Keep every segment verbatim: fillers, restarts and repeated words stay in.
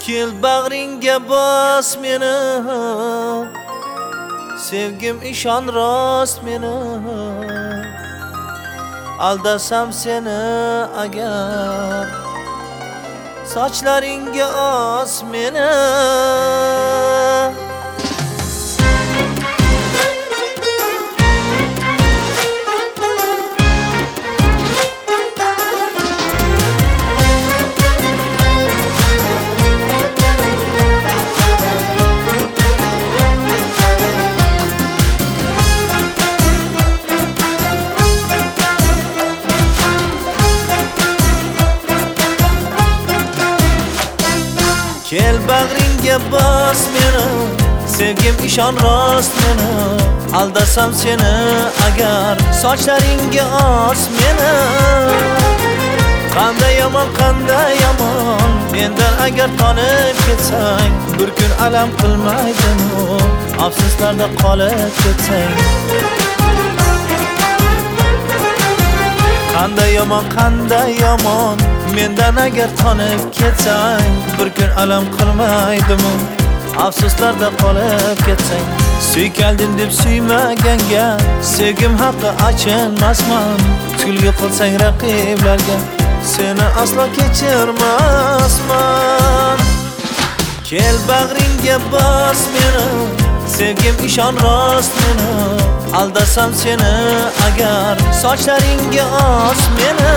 Kel bag'ringga bos meni, sevgim ishon rost meni. Aldasam seni agar, sochlaringga os meni. Kel bag'ringga bos meni, sevgim ishon rost meni. Aldasam seni agar, sochlaringga os meni. Qanday yomon, qanday yomon, mendan agar tonib ketsang, bir kun alam qilmaydimi, afsuslarda qolib ketsang. Qanday yomon, qanday yomon, mendan agar tonib ketsang, bir kun alam qilmaydimi, afsuslarda qolib ketsang. Suykaldim deb suymaganga, sevgim haqqi achinmasman. Kulgi qilsang raqiblarga, seni aslo kechirmasman. Kel bag'ringga bos meni, sevgim ishon rost meni. Aldasam seni agar, sochlaringga os meni.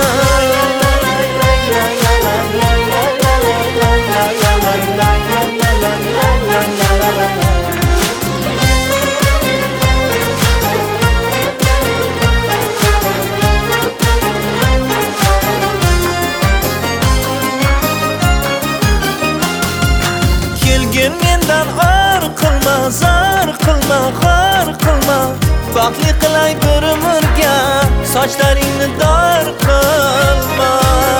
Kelgin mendan or qilma, zar qilma, xor qilma. Baxtli qilay bir umrga, sochlaringni dor qilma.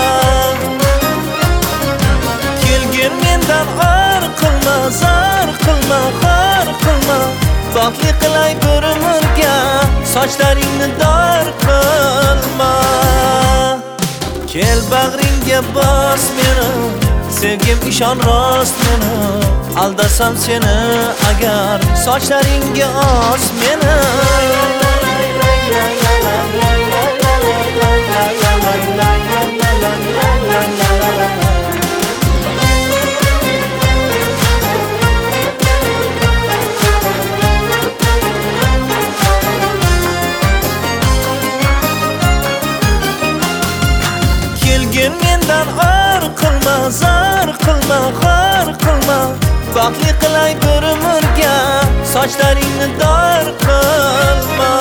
Kelgin mendan or qilma, zar qilma, xor qilma. Baxtli qilay bir umrga, sochlaringni dor qilma. Kel bag'ringga bos meni, sevgim ishon rost meni. Aldasam seni agar, sochlaringga os meni. Kelgin mendan or qilma, zar qilma, xor qilma. Baxtli qilay bir umrga, sochlaringni dor qilma.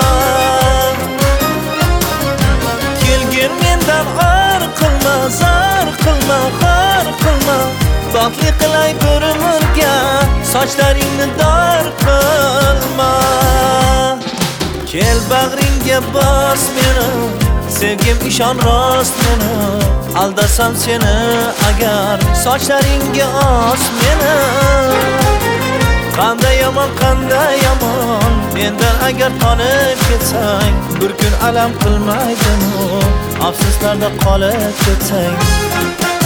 Kelgin mendan or qilma, zar qilma, xor qilma. Baxtli qilay bir umrga, sochlaringni dor qilma. Kel bag'ringga bos meni, sevgim ishon rost meni. Aldasam seni agar, sochlaringga os meni. Qanday yomon, qanday yomon, mendan agar tonib ketsang, bir kun alam qilmaydimi, afsuslarda qolib ketsang.